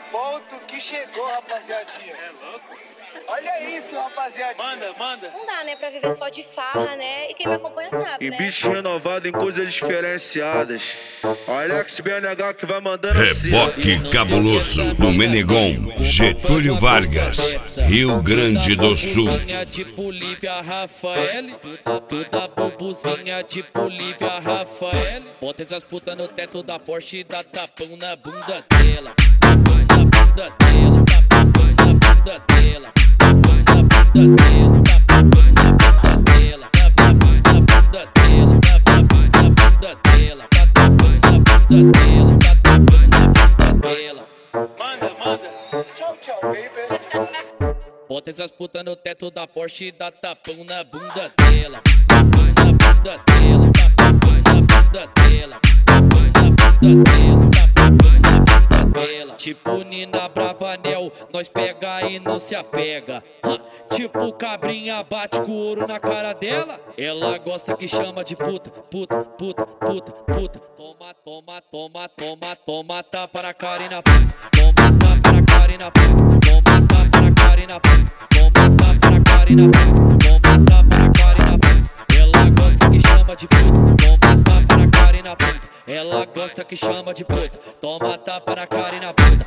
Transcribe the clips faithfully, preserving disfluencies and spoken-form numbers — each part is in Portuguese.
ponto que chegou, rapaziadinha. É louco? Olha isso, rapaziadinha. Manda, manda. Não dá, né, pra viver só de farra, né? E quem me acompanha sabe, E né? bicho renovado em coisas diferenciadas. Alex B N H que vai mandando Reboque cabuloso do Menegon, Getúlio Vargas, Rio Grande do Sul. Bubuzinha tipo Lívia Rafael, toda bubuzinha tipo Lívia Rafael. Bota essas putas no teto da Porsche e dá tapão na bunda dela. Tapão na bunda dela, tapão na bunda dela. Tapão na bunda dela, tapão na bunda dela. Tapão na bunda dela, tapão na bunda dela. Tapão na bunda dela, tapão na bunda dela. Manda, manda. Tchau, tchau, baby. Bota essas putas no teto da Porsche e dá tapão na bunda dela. Tapão na bunda dela, tapão na bunda dela. Tapão na bunda dela, tapão na bunda dela. Tipo Nina Bravanel, nós pega e não se apega. Ha, tipo cabrinha bate com ouro na cara dela. Ela gosta que chama de puta, puta, puta, puta, puta. Toma, toma, toma, toma, toma, tapa na cara e na puta. Toma, tapa na cara e na puta. Toma, tapa na cara e na puta. Toma, tapa na cara e na puta. Toma, tapa na cara e na puta. Ela gosta que chama de puta. Toma, tapa na cara e na puta. Ela gosta que chama de puta. Toma, tapa na cara e na puta.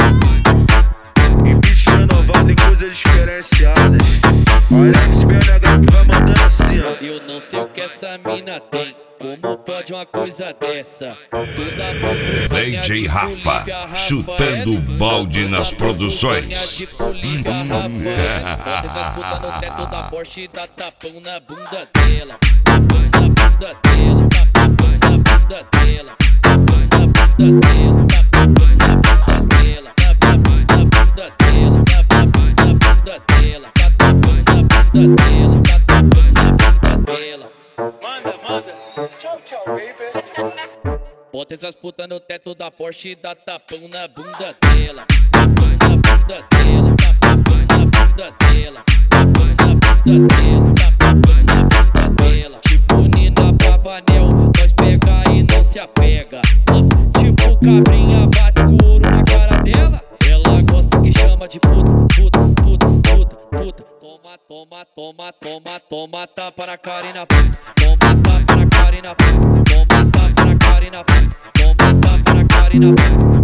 E bicho renovado em coisas diferenciadas. Alex B N H que vai mandando assim, ó. Eu não sei o que essa mina tem. Como pode uma coisa dessa? Toda bubuzinha D J tipo Rafa, Lívia chutando Rafael. balde nas Toda produções. bubuzinha tipo Lívia Rafael. Bota essas putas no teto da Porsche e dá tapão na bunda dela. Tapão na bunda dela, tapão na bunda dela. Tapão na bunda dela, tapão na bunda dela. Tapão na bunda dela, tapão na bunda dela. Tapão na bunda dela, tapão na bunda dela. Manda, manda. Tchau, tchau, baby. Bota essas putas no teto da Porsche e dá tapão na bunda dela. Tapão na bunda dela, tapão na bunda dela. Tapão na bunda dela, tapão na bunda dela. Tipo Nina Bravanel, nós pega e não se apega. Ah, tipo cabrinha bate com ouro na cara dela. Ela gosta que chama de puta, puta, puta, puta, puta. Toma, toma, toma, toma, toma, tapa na cara e na puta. Toma, tapa na cara e na puta. Toma, tapa na cara e na puta. Toma, tapa na cara e na puta.